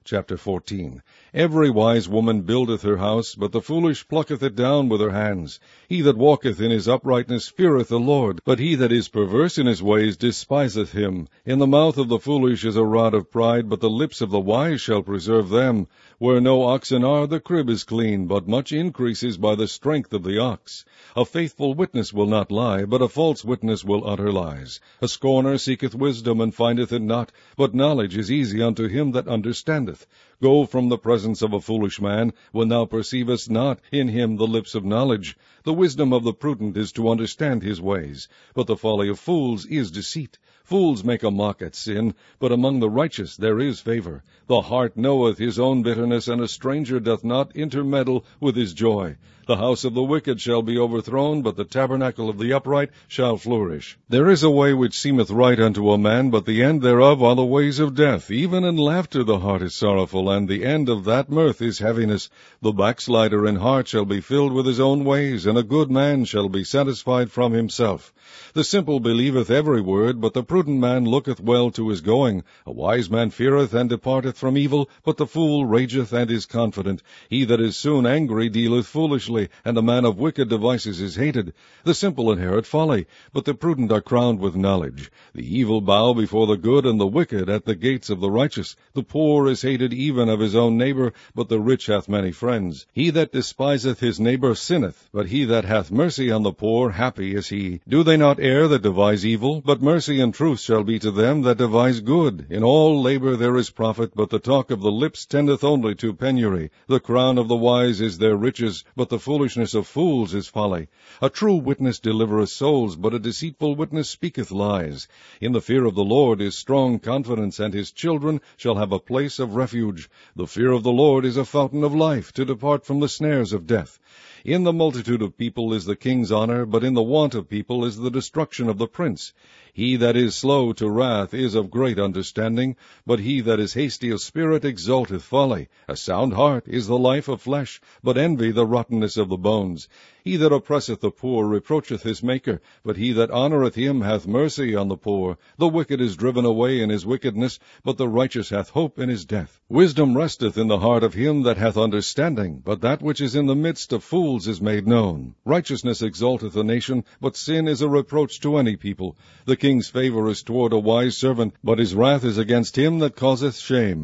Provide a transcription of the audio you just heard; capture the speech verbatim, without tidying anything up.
chapter fourteen. Every wise woman buildeth her house, but the foolish plucketh it down with her hands. He that walketh in his uprightness feareth the Lord, but he that is perverse in his ways despiseth him. In the mouth of the foolish is a rod of pride, but the lips of the wise shall preserve them. Where no oxen are, the crib is clean, but much increase is by the strength of the ox. A faithful witness will not lie, but a false witness will utter lies. A scorner seeketh wisdom, and findeth it not, but knowledge is easy unto him that understandeth. Go from the presence of a foolish man, when thou perceivest not in him the lips of knowledge. The wisdom of the prudent is to understand his ways, but the folly of fools is deceit. Fools make a mock at sin, but among the righteous there is favor. The heart knoweth his own bitterness, and a stranger doth not intermeddle with his joy. The house of the wicked shall be overthrown, but the tabernacle of the upright shall flourish. There is a way which seemeth right unto a man, but the end thereof are the ways of death. Even in laughter the heart is sorrowful, and the end of that mirth is heaviness. The backslider in heart shall be filled with his own ways, and a good man shall be satisfied from himself. The simple believeth every word, but the prudent man looketh well to his going. A wise man feareth and departeth from evil, but the fool rageth and is confident. He that is soon angry dealeth foolishly, and a man of wicked devices is hated. The simple inherit folly, but the prudent are crowned with knowledge. The evil bow before the good, and the wicked at the gates of the righteous. The poor is hated even of his own neighbor, but the rich hath many friends. He that despiseth his neighbor sinneth, but he that hath mercy on the poor, happy is he. Do they not err that devise evil? But mercy and truth shall be to them that devise good. In all labor there is profit, but the talk of the lips tendeth only to penury. The crown of the wise is their riches, but the foolishness of fools is folly. A true witness delivereth souls, but a deceitful witness speaketh lies. In the fear of the Lord is strong confidence, and his children shall have a place of refuge. The fear of the Lord is a fountain of life, to depart from the snares of death. In the multitude of people is the king's honor, but in the want of people is the destruction of the prince. He that is slow to wrath is of great understanding, but he that is hasty of spirit exalteth folly. A sound heart is the life of flesh, but envy the rottenness of the bones. He that oppresseth the poor reproacheth his Maker, but he that honoureth him hath mercy on the poor. The wicked is driven away in his wickedness, but the righteous hath hope in his death. Wisdom resteth in the heart of him that hath understanding, but that which is in the midst of fools is made known. Righteousness exalteth a nation, but sin is a reproach to any people. The king's favor is toward a wise servant, but his wrath is against him that causeth shame.